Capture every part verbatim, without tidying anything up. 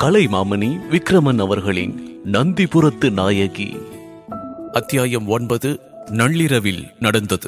கலைமாமணி விக்ரமன் அவர்களின் நந்திபுரத்து நாயகி. அத்தியாயம் ஒன்பது. நள்ளிரவில் நடந்தது.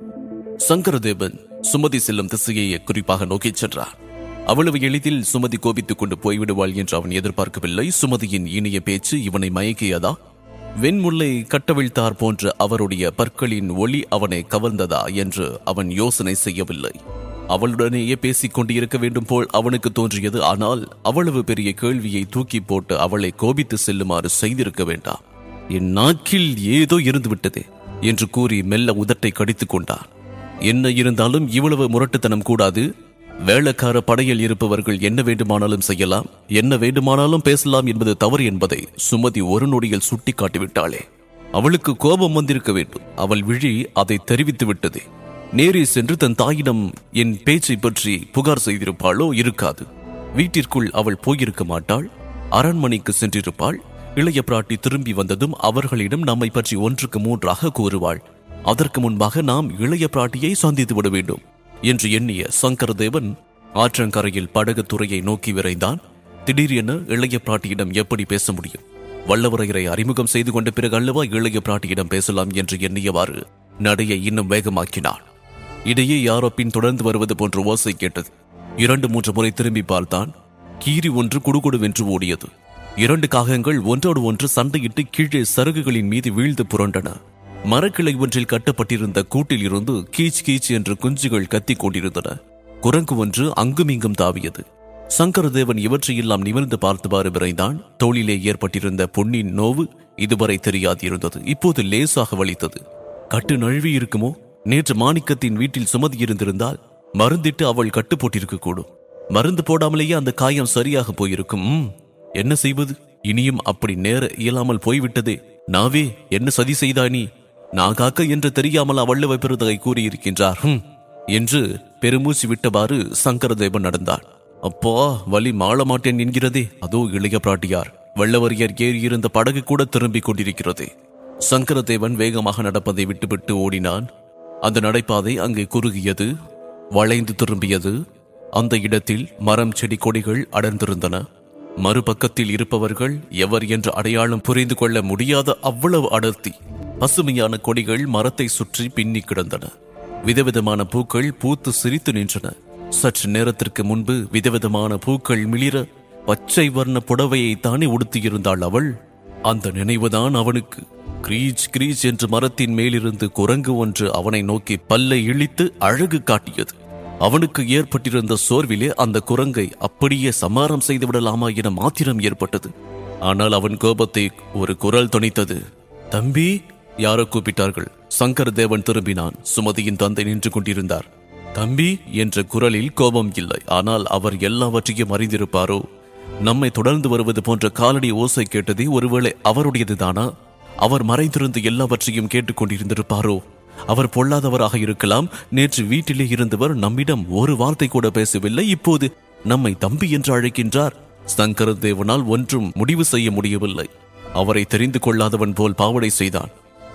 சங்கரதேவன் சுமதி செல்லும் திசையை குறிப்பாக நோக்கிச் சென்றார். அவ்வளவு எளிதில் சுமதி கோபித்துக் கொண்டு போய்விடுவாள் என்று அவன் எதிர்பார்க்கவில்லை. சுமதியின் இனிய பேச்சு இவனை மயக்கியதா? வெண்முல்லை கட்டவிழ்த்தார் போன்ற அவருடைய பற்களின் ஒளி அவனை கவர்ந்ததா என்று அவன் யோசனை செய்யவில்லை. அவளுடனேயே பேசிக் கொண்டிருக்க வேண்டும் போல் அவனுக்கு தோன்றியது. ஆனால் அவ்வளவு பெரிய கேள்வியை தூக்கி போட்டு அவளை கோபித்து செல்லுமாறு செய்திருக்க வேண்டாம். என் நாக்கில் ஏதோ இருந்துவிட்டதே என்று கூறி மெல்ல உதட்டை கடித்துக் கொண்டான். என்ன இருந்தாலும் இவ்வளவு முரட்டுத்தனம் கூடாது. வேளக்கார படையில் இருப்பவர்கள் என்ன வேண்டுமானாலும் செய்யலாம், என்ன வேண்டுமானாலும் பேசலாம் என்பது தவறு என்பதை சுமதி ஒரு நொடியில் சுட்டி காட்டிவிட்டாளே. அவளுக்கு கோபம் வந்திருக்க வேண்டும். அவள் விழி அதை தெரிவித்து விட்டதே. நேரே சென்று தன் தாயிடம் என் பேச்சை பற்றி புகார் செய்திருப்பாளோ? இருக்காது. வீட்டிற்குள் அவள் போயிருக்க மாட்டாள். அரண்மனைக்கு சென்றிருப்பாள். இளைய பிராட்டி திரும்பி வந்ததும் அவர்களிடம் நம்மை பற்றி ஒன்றுக்கு மூன்றாக கூறுவாள். அதற்கு முன்பாக நாம் இளைய பிராட்டியை சந்தித்து விட வேண்டும் என்று எண்ணிய சங்கரதேவன் ஆற்றங்கரையில் படகு துறையை நோக்கி விரைந்தான். திடீரென இளைய பிராட்டியிடம் எப்படி பேச முடியும்? வல்லவரையரை அறிமுகம் செய்து கொண்ட பிறகு அல்லவா இளைய பிராட்டியிடம் பேசலாம் என்று எண்ணியவாறு நடையை இன்னும் வேகமாக்கினான். இடையே யாரோ பின் தொடர்ந்து வருவது போன்ற ஓசை கேட்டது. இரண்டு மூன்று முறை திரும்பி பார்த்தான். கீரி ஒன்று குடுகுடுவென்று ஓடியது. இரண்டு காகங்கள் ஒன்றோடு ஒன்று சண்டையிட்டு கீழே சருகுகளின் மீது வீழ்ந்து புரண்டன. மரக்கிளை ஒன்றில் கட்டப்பட்டிருந்த கூட்டில் இருந்து கீச் கீச் என்று குஞ்சுகள் கத்திக் கொண்டிருந்தன. குரங்கு ஒன்று அங்குமிங்கும் தாவியது. சங்கரதேவன் இவற்றையெல்லாம் நிமிர்ந்து பார்த்தவாறு விரைந்தான். தோளிலே ஏற்பட்டிருந்த பொன்னின் நோவு இதுவரை தெரியாதிருந்தது. இப்போது லேசாக வலித்தது. கட்டு நழுவி இருக்குமோ? நேற்று மாணிக்கத்தின் வீட்டில் சுமதி இருந்திருந்தால் மருந்திட்டு அவள் கட்டு போட்டிருக்க கூடும். மருந்து போடாமலேயே அந்த காயம் சரியாக போயிருக்கும். என்ன செய்வது? இனியும் அப்படி நேர இயலாமல் போய்விட்டதே. நாவே என்ன சதி செய்தானி? நான் காக்க என்று தெரியாமல் அவள்ளவை பெருதகை கூறியிருக்கின்றார் என்று பெருமூச்சு விட்டவாறு சங்கரதேவன் நடந்தார். அப்பா, வலி மாள மாட்டேன் என்கிறதே. அதோ இளைய பிராட்டியார் வல்லவரையர் ஏறியிருந்த படகு கூட திரும்பிக் கொண்டிருக்கிறதே. சங்கரதேவன் வேகமாக நடப்பதை விட்டுவிட்டு ஓடினான். அந்த நடைபாதை அங்கே குறுகியது, வளைந்து திரும்பியது. அந்த இடத்தில் மரம் செடி கொடிகள் அடர்ந்திருந்தன. மறுபக்கத்தில் இருப்பவர்கள் எவர் என்ற அடையாளம் புரிந்து கொள்ள முடியாத அவ்வளவு அடர்த்தி. பசுமையான கொடிகள் மரத்தை சுற்றி பின்னி கிடந்தன. விதவிதமான பூக்கள் பூத்து சிரித்து நின்றன. சற்று நேரத்திற்கு முன்பு விதவிதமான பூக்கள் மிளிர பச்சை வர்ண புடவையை தானே உடுத்தியிருந்தாள் அவள். அந்த நினைவுதான் அவனுக்கு. கிரீச் கிரீச் என்று மரத்தின் மேலிருந்து குரங்கு ஒன்று அவனை நோக்கி பல்லை இழித்து அழகு காட்டியது. அவனுக்கு ஏற்பட்டிருந்த சோர்விலே அந்த குரங்கை அப்படியே சமாரம் செய்து விடலாமா என மாத்திரம் ஏற்பட்டது. ஆனால் அவன் கோபத்தை ஒரு குரல் தொனித்தது. தம்பி! யாரோ கூப்பிட்டார்கள். சங்கரதேவன் திரும்பினான். சுமதியின் தந்தை நின்று கொண்டிருந்தார். தம்பி என்ற குரலில் கோபம் இல்லை. ஆனால் அவர் எல்லாவற்றையும் அறிந்திருப்பாரோ? நம்மை தொடர்ந்து வருவது போன்ற காலடி ஓசை கேட்டதே ஒருவேளை அவருடையதுதானா? அவர் மறைந்திருந்து எல்லாவற்றையும் கேட்டுக்கொண்டிருந்திருப்பாரோ? அவர் பொல்லாதவராக இருக்கலாம். நேற்று வீட்டிலே இருந்தவர் நம்மிடம் ஒரு வார்த்தை கூட பேசவில்லை. இப்போது நம்மை தம்பி என்று அழைக்கின்றார். சங்கரதேவனால் ஒன்றும் முடிவு செய்ய முடியவில்லை. அவரை தெரிந்து கொள்ளாதவன் போல் பாவடை செய்தான்.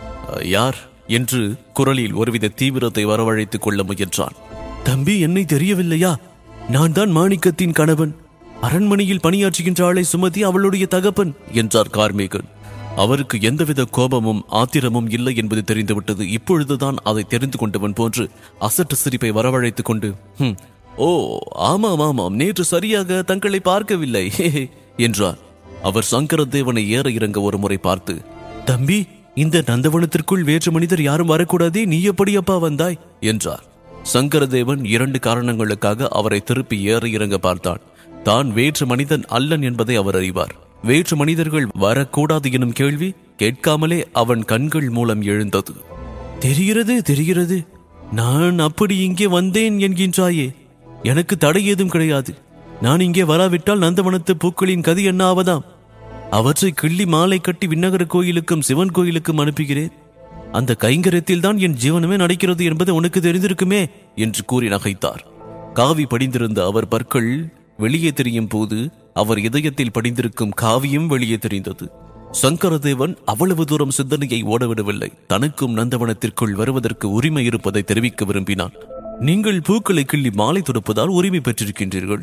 யார் என்று குரலில் ஒருவித தீவிரத்தை வரவழைத்துக் கொள்ள முயன்றான். தம்பி, என்னை தெரியவில்லையா? நான் தான் மாணிக்கத்தின் கணவன். அரண்மனையில் பணியாற்றுகின்றாளை சுமதி அவளுடைய தகப்பன் என்றார் கார்மேகன். அவருக்கு எந்தவித கோபமும் ஆத்திரமும் இல்லை என்பது தெரிந்துவிட்டது. இப்பொழுதுதான் அதை தெரிந்து கொண்டவன் போன்று அசட்டு சிரிப்பை வரவழைத்துக் கொண்டு ஹம் ஓ ஆமாம் ஆமாம், நேற்று சரியாக தங்களை பார்க்கவில்லை என்றார். அவர் சங்கரதேவனை ஏற இறங்க ஒரு முறை பார்த்து, தம்பி, இந்த நந்தவனத்திற்குள் வேற்று மனிதர் யாரும் வரக்கூடாதே, நீ எப்படி அப்பா வந்தாய் என்றார். சங்கரதேவன் இரண்டு காரணங்களுக்காக அவரை திருப்பி ஏற இறங்க பார்த்தான். தான் வேற்று மனிதன் அல்லன் என்பதை அவர் அறிவார். வேற்று மனிதர்கள் வரக்கூடாது எனும் கேள்வி கேட்காமலே அவன் கண்கள் மூலம் எழுந்தது. தெரிகிறது தெரிகிறது, நான் அப்படி இங்கே வந்தேன் என்கின்றாயே. எனக்கு தடை ஏதும் கிடையாது. நான் இங்கே வராவிட்டால் நந்தவனத்து பூக்களின் கதி என்ன ஆவதாம்? அவற்றை கிள்ளி மாலை கட்டி விண்ணகர கோயிலுக்கும் சிவன் கோயிலுக்கும் அனுப்புகிறேன். அந்த கைங்கரியத்தில் தான் என் ஜீவனமே நடக்கிறது என்பது உனக்கு தெரிந்திருக்குமே என்று கூறி நகைத்தார். காவி படிந்திருந்த அவர் பற்கள் வெளியே தெரியும் போது அவர் இதயத்தில் படிந்திருக்கும் காவியும் வெளியே தெரிந்தது. சங்கரதேவன் அவ்வளவு தூரம் சிந்தனையை ஓடவிடவில்லை. தனக்கும் நந்தவனத்திற்குள் வருவதற்கு உரிமை இருப்பதை தெரிவிக்க விரும்பினான். நீங்கள் பூக்களை கிள்ளி மாலை தொடுப்பதால் உரிமை பெற்றிருக்கின்றீர்கள்.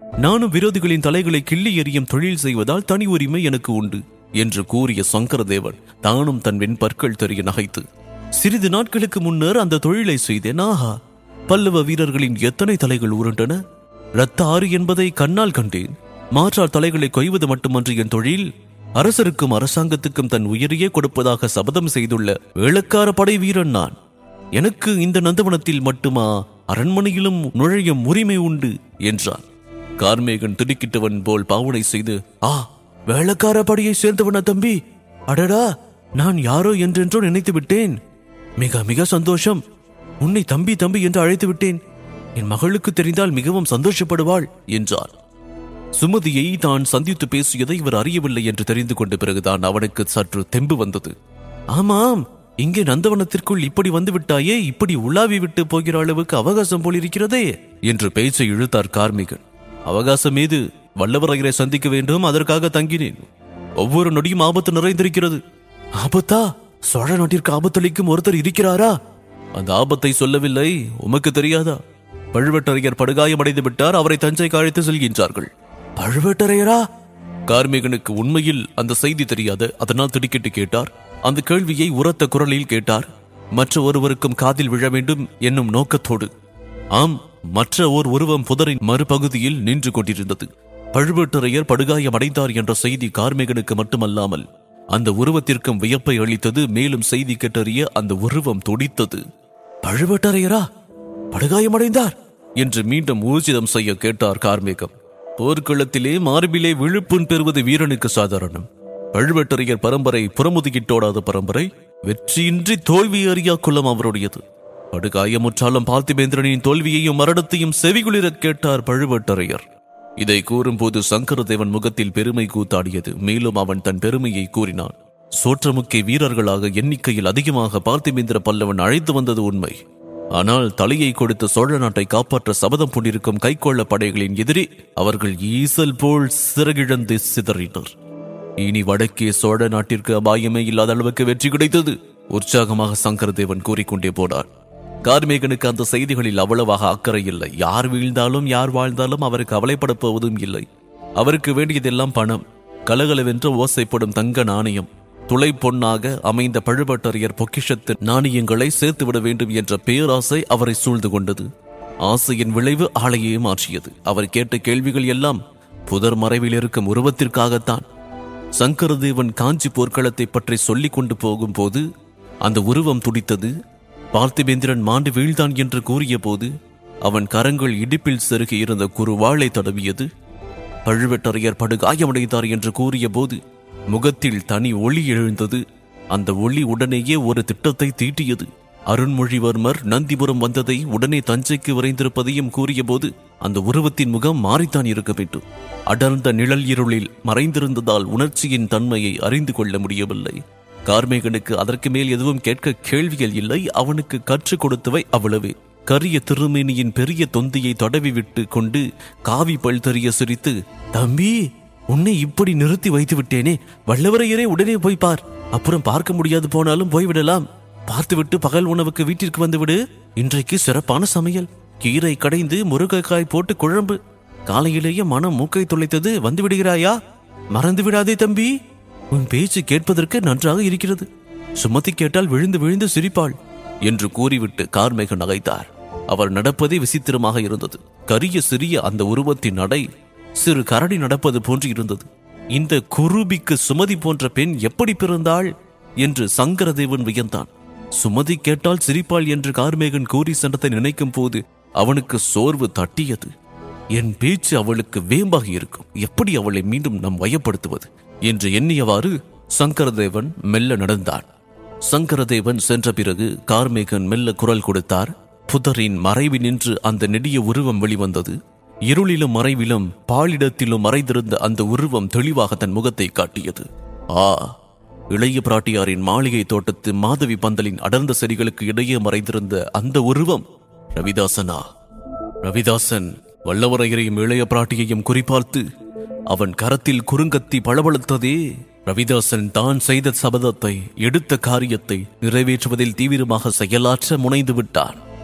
நானும் விரோதிகளின் தலைகளை கிள்ளி எறியும் தொழில் செய்வதால் தனி உரிமை எனக்கு உண்டு என்று கூறிய சங்கரதேவன் தானும் தன் வெண்பற்கள் தெரிய நகைத்து, சிறிது நாட்களுக்கு முன்னர் அந்த தொழிலை செய்தேன். ஆஹா, பல்லவ வீரர்களின் எத்தனை தலைகள் உருண்டன! இரத்த ஆறு என்பதை கண்ணால் கண்டேன். மாற்றார் தலைகளை கொய்வது மட்டுமன்று என் தொழில். அரசருக்கும் அரசாங்கத்துக்கும் தன் உயிரையே கொடுப்பதாக சபதம் செய்துள்ள வேளக்கார படை வீரன் நான். எனக்கு இந்த நந்தவனத்தில் மட்டுமா, அரண்மனையிலும் நுழையும் உரிமை உண்டு என்றான். கார்மேகன் திடுக்கிட்டவன் போல் பாவனை செய்து, ஆ, வேளக்கார படையை சேர்ந்தவனா தம்பி? அடடா, நான் யாரோ என்றென்றோ நினைத்து விட்டேன். மிக மிக சந்தோஷம். உன்னை தம்பி தம்பி என்று அழைத்து விட்டேன். என் மகளுக்கு தெரிந்தால் மிகவும் சந்தோஷப்படுவாள் என்றார். சுமதியை தான் சந்தித்து பேசியதை இவர் அறியவில்லை என்று தெரிந்து கொண்ட பிறகுதான் அவனுக்கு சற்று தெம்பு வந்தது. ஆமாம், இங்கே நந்தவனத்திற்குள் இப்படி வந்து விட்டாயே, இப்படி உலாவி விட்டு போகிற அளவுக்கு அவகாசம் போலிருக்கிறதே என்று பேச்சை இழுத்தார் கார்மேகன். அவகாசம் மீது வல்லவரையரை சந்திக்க வேண்டும், அதற்காக தங்கினேன். ஒவ்வொரு நொடியும் ஆபத்து நிறைந்திருக்கிறது. ஆபத்தா? சோழ நாட்டிற்கு ஆபத்தளிக்கும் ஒருத்தர் இருக்கிறாரா? அந்த ஆபத்தை சொல்லவில்லை, உமக்கு தெரியாதா? பழுவேட்டரையர் படுகாயமடைந்து விட்டார், அவரை தஞ்சைக்கு அழைத்து செல்கின்றார்கள். பழுவேட்டரையரா? கார்மேகனுக்கு உண்மையில் அந்த செய்தி தெரியாது. அதனால் திடுக்கிட்டு கேட்டார். அந்த கேள்வியை உரத்த குரலில் கேட்டார், மற்ற ஒருவருக்கும் காதில் விழ வேண்டும் என்னும் நோக்கத்தோடு. ஆம், மற்ற ஓர் உருவம் புதரின் மறுபகுதியில் நின்று கொண்டிருந்தது. பழுவேட்டரையர் படுகாயமடைந்தார் என்ற செய்தி கார்மேகனுக்கு மட்டுமல்லாமல் அந்த உருவத்திற்கும் வியப்பை அளித்தது. மேலும் செய்தி கேட்டறிய அந்த உருவம் துடித்தது. பழுவேட்டரையரா படுகாயமடைந்தார் என்று மீண்டும் ஊர்ஜிதம் செய்ய கேட்டார் கார்மேகம். போர்க்களத்திலே மார்பிலே விழுப்புண் பெறுவது வீரனுக்கு சாதாரணம். பழுவேட்டரையர் பரம்பரை புறமுதுகிட்டோடாத பரம்பரை. வெற்றியின்றி தோல்வி அறியா குலம் அவருடையது. படுகாயமுற்றாலும் பார்த்திபேந்திரனின் தோல்வியையும் மரணத்தையும் செவிகுளிர கேட்டார் பழுவேட்டரையர். இதை கூறும்போது சங்கரதேவன் முகத்தில் பெருமை கூத்தாடியது. மேலும் அவன் தன் பெருமையை கூறினான். சோற்றமுக்கிய வீரர்களாக எண்ணிக்கையில் அதிகமாக பார்த்திபேந்திர பல்லவன் அழைத்து வந்தது உண்மை. ஆனால் தலையை கொடுத்த சோழ நாட்டை காப்பாற்ற சபதம் பூண்டிருக்கும் கைக்கொள்ள படைகளின் எதிரே அவர்கள் ஈசல் போல் சிறகிழந்து சிதறினர். இனி வடக்கே சோழ நாட்டிற்கு அபாயமே இல்லாத அளவுக்கு வெற்றி கிடைத்தது உற்சாகமாக சங்கரதேவன் கூறிக்கொண்டே போனார். கார்மேகனுக்கு அந்த செய்திகளில் அவ்வளவாக அக்கறை இல்லை. யார் வீழ்ந்தாலும் யார் வாழ்ந்தாலும் அவருக்கு கவலைப்பட போவதும் இல்லை. அவருக்கு வேண்டியதெல்லாம் பணம், கலகலவென்று ஓசைப்படும் தங்க நாணயம், துளை பொன்னாக அமைந்த பழுவேட்டரையர் பொக்கிஷத்து நாணயங்களை சேர்த்துவிட வேண்டும் என்ற பேராசை அவரை சூழ்ந்து கொண்டது. ஆசையின் விளைவு ஆளையே மாற்றியது. அவர் கேட்ட கேள்விகள் எல்லாம் புதர் மறைவில் இருக்கும் உருவத்திற்காகத்தான். சங்கரதேவன் காஞ்சி போர்க்களத்தை பற்றி சொல்லிக் கொண்டு போகும் போது அந்த உருவம் துடித்தது. பார்த்திபேந்திரன் மாண்டு வீழ்ந்தான் என்று கூறிய போது அவன் கரங்கள் இடுப்பில் செருகி இருந்த குறுவாளை தடவியது. பழுவேட்டரையர் படுகாயமடைந்தார் என்று கூறிய போது முகத்தில் தனி ஒளி எழுந்தது. அந்த ஒளி உடனேயே ஒரு திட்டத்தை தீட்டியது. அருண்மொழிவர்மர் நந்திபுரம் வந்ததை உடனே தஞ்சைக்கு விரைந்திருப்பதையும் கூறிய போது அந்த உருவத்தின் முகம் மாறித்தான் இருக்க வேண்டும். அடர்ந்த நிழல் இருளில் மறைந்திருந்ததால் உணர்ச்சியின் தன்மையை அறிந்து கொள்ள முடியவில்லை. கார்மேகனுக்கு அதற்கு மேல் எதுவும் கேட்க கேள்விகள் இல்லை. அவனுக்கு கற்றுக் கொடுத்தவை அவ்வளவே. கரிய திருமேனியின் பெரிய தொந்தியை தடவி விட்டு கொண்டு காவி பல் தெரிய சிரித்து, தம்பி, உன்னை இப்படி நிறுத்தி வைத்து விட்டேனே, வல்லவரையரே உடனே போய் பார். அப்புறம் பார்க்க முடியாது போனாலும் போய்விடலாம். பார்த்துவிட்டு பகல் உணவுக்கு வீட்டிற்கு வந்துவிடு. இன்றைக்கு சிறப்பான சமையல், கீரை கடைந்து முருங்கைக்காய் போட்டு குழம்பு. காலையிலேயே மனம் மூக்கை துளைத்தது, வந்து விடுகிறாயா? மறந்து விடாதே தம்பி, உன் பேச்சு கேட்பதற்கு நன்றாக இருக்கிறது. சுமதி கேட்டால் விழுந்து விழுந்து சிரிப்பாள் என்று கூறிவிட்டு கார்மேகன் நகைத்தார். அவர் நடப்பதே விசித்திரமாக இருந்தது. கரிய சிறிய அந்த உருவத்தின் நடை சிறு கரடி நடப்பது போன்று இருந்தது. இந்த குருபிக்கு சுமதி போன்ற பெண் எப்படி பிறந்தாள் என்று சங்கரதேவன் வியந்தான். சுமதி கேட்டால் சிரிப்பாள் என்று கார்மேகன் கூறி சென்றதை நினைக்கும் போது அவனுக்கு சோர்வு தட்டியது. என் பேச்சு அவளுக்கு வேம்பாக இருக்கும், எப்படி அவளை மீண்டும் நாம் வயப்படுத்துவது என்று எண்ணியவாறு சங்கரதேவன் மெல்ல நடந்தான். சங்கரதேவன் சென்ற பிறகு கார்மேகன் மெல்ல குரல் கொடுத்தார். புதரின் மறைவி நின்று அந்த நெடிய உருவம் வெளிவந்தது. இருளிலும் மறைவிலும் பாலிடத்திலும் மறைந்திருந்த அந்த உருவம் தெளிவாக தன் முகத்தை காட்டியது. ஆ, இளைய பிராட்டியாரின் மாளிகை தோட்டத்து மாதவி பந்தலின் அடர்ந்த செடிகளுக்கு இடையே மறைந்திருந்த அந்த உருவம் ரவிதாசனா? ரவிதாசன் வல்லவரையரையும் இளைய பிராட்டியையும் குறிப்பார்த்து அவன் கரத்தில் குறுங்கத்தி பளபளத்ததே. ரவிதாசன் தான் செய்த சபதத்தை, எடுத்த காரியத்தை நிறைவேற்றுவதில் தீவிரமாக செயலாற்ற முனைந்து விட்டான்.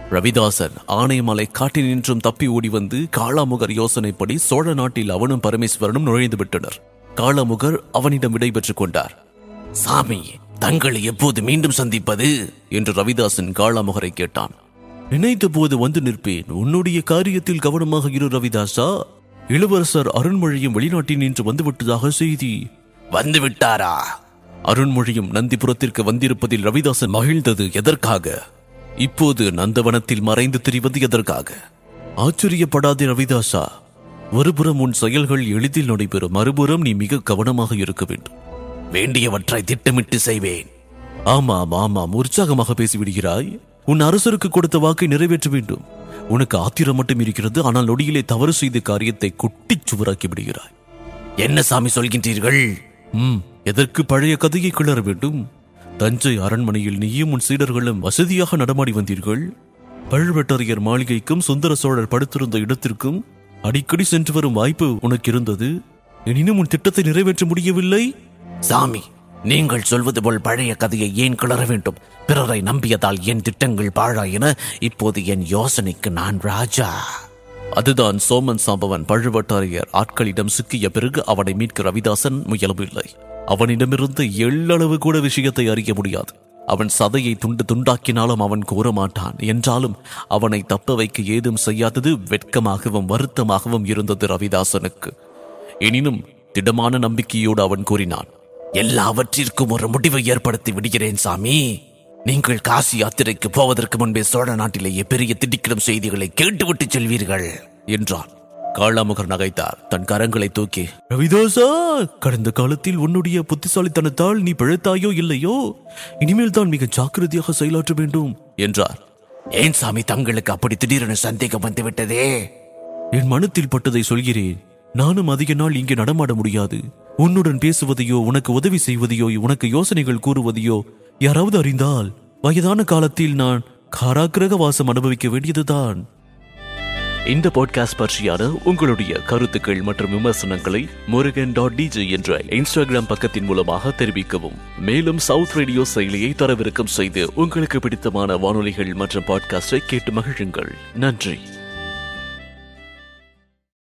ரவிதாசன் ஆனைமலை காட்டில் நின்றும் தப்பி ஓடி வந்து காளாமுகர் யோசனைப்படி சோழ நாட்டில் அவனும் பரமேஸ்வரனும் நுழைந்து விட்டனர். காளாமுகர் அவனிடம் விடைபெற்றுக் கொண்டார். சாமி, தங்களை எப்போது மீண்டும் சந்திப்பது என்று ரவிதாசன் காளாமுகரை கேட்டான். நினைத்த போது வந்து நிற்பேன். உன்னுடைய காரியத்தில் கவனமாக இரு ரவிதாசா. இளவரசர் அருண்மொழியும் வெளிநாட்டில் நின்று வந்துவிட்டதாக செய்தி. வந்து விட்டாரா? அருண்மொழியும் நந்திபுரத்திற்கு வந்திருப்பதில் ரவிதாசன் மகிழ்ந்தது எதற்காக? இப்போது நந்தவனத்தில் மறைந்து திரிவது எதற்காக? ஆச்சரியப்படாதே ரவிதாசா. ஒருபுறம் உன் செயல்கள் எளிதில் நடைபெறும், மறுபுறம் நீ மிக கவனமாக இருக்க வேண்டும். வேண்டியவற்றை திட்டமிட்டு செய்வேன். ஆமாம் ஆமாம், உற்சாகமாக பேசிவிடுகிறாய். உன் அரசருக்கு கொடுத்த வாக்கை நிறைவேற்ற வேண்டும். உனக்கு ஆத்திரம் மட்டும் இருக்கிறது, ஆனால் நொடியிலே தவறு செய்த காரியத்தை குட்டிச் சுவராக்கி விடுகிறாய். என்ன சாமி சொல்கின்றீர்கள்? ம் எதற்கு பழைய கதையை கிளற வேண்டும்? தஞ்சை அரண்மனையில் நீயும் உன் சீடர்களும் வசதியாக நடமாடி வந்தீர்கள். பழுவேட்டரையர் மாளிகைக்கும் சுந்தர சோழர் படுத்திருந்த இடத்திற்கும் அடிக்கடி சென்று வரும் வாய்ப்பு உனக்கு இருந்தது. எனினும் உன் திட்டத்தை நிறைவேற்ற முடியவில்லை. சாமி, நீங்கள் சொல்வது போல் பழைய கதையை ஏன் கிளற வேண்டும்? பிறரை நம்பியதால் என் திட்டங்கள் பாழாயின. இப்போது என் யோசனைக்கு நான் ராஜா. அதுதான் சோமன் சாம்பவன் பழுவேட்டரையர் ஆட்களிடம் சிக்கிய பிறகு அவனை மீட்க ரவிதாசன் முயலவில்லை. அவனிடமிருந்து எள்ளளவு கூட விஷயத்தை அறிய முடியாது. அவன் சதையை துண்டு துண்டாக்கினாலும் அவன் கூறமாட்டான். என்றாலும் அவனை தப்ப வைக்க ஏதும் செய்யாதது வெட்கமாகவும் வருத்தமாகவும் இருந்தது ரவிதாசனுக்கு. எனினும் திடமான நம்பிக்கையோடு அவன் கூறினான், எல்லாவற்றிற்கும் ஒரு முடிவை ஏற்படுத்தி விடுகிறேன் சாமி. நீங்கள் காசி யாத்திரைக்கு போவதற்கு முன்பே சோழ நாட்டிலேயே பெரிய திடுக்கிடும் செய்திகளை கேட்டுவிட்டு செல்வீர்கள் என்றான். காளாமுகர் நகைத்தார். தன் கரங்களை தூக்கி, ரவிதாசா, கடந்த காலத்தில் உன்னுடைய புத்திசாலித்தனத்தால் நீ பிழைத்தாயோ இல்லையோ, இனிமேல் தான் மிக ஜாக்கிரதையாக செயலாற்ற வேண்டும் என்றார். ஏன் சாமி, தங்களுக்கு அப்படி திடீரென சந்தேகம் வந்துவிட்டதே? என் மனத்தில் பட்டதை சொல்கிறேன். நானும் அதிக நாள் இங்கே நடமாட முடியாது. உன்னுடன் பேசுவதையோ உனக்கு உதவி செய்வதையோ உனக்கு யோசனைகள் கூறுவதையோ யாராவது அறிந்தால் வயதான காலத்தில் நான் காராகிரக வாசம் அனுபவிக்க வேண்டியதுதான். இந்த பாட்காஸ்ட் பற்றியான உங்களுடைய கருத்துக்கள் மற்றும் விமர்சனங்களை முருகன் டாட் டிஜே என்ற இன்ஸ்டாகிராம் பக்கத்தின் மூலமாக தெரிவிக்கவும். மேலும் சவுத் ரேடியோ செயலியை தரவிறக்கம் செய்து உங்களுக்கு பிடித்தமான வானொலிகள் மற்றும் பாட்காஸ்டை கேட்டு மகிழுங்கள். நன்றி.